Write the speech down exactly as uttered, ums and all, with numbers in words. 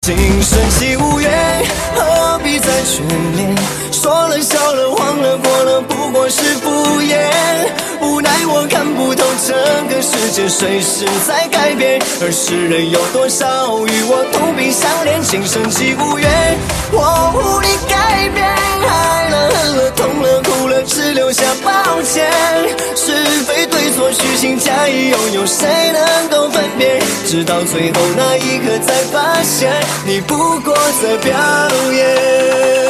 今生岂无缘，何必再眷恋？说了笑了忘了过了，不过是敷衍。无奈我看不透这个世界随时在改变，而世人有多少与我同病相怜？今生岂无缘，我无力改变。爱了恨了痛了哭了，只留下抱歉。是非对错虚情假意，又有谁能够分辨？直到最后那一刻才发现，你不过在表演。